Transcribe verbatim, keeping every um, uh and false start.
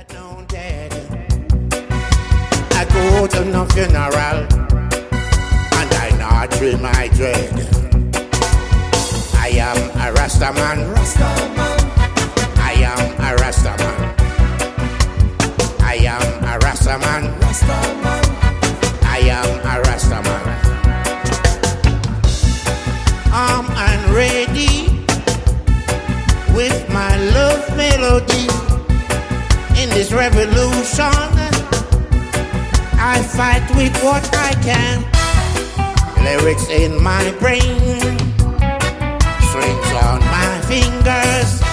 known dead. I go to no funeral, and I not dream my dread. I am a Rastaman. I am a Rastaman. I am a Rastaman. I am a Rastaman. Armed and ready with my love melody. In this revolution, I fight with what I can. Lyrics in my brain, strings on my fingers.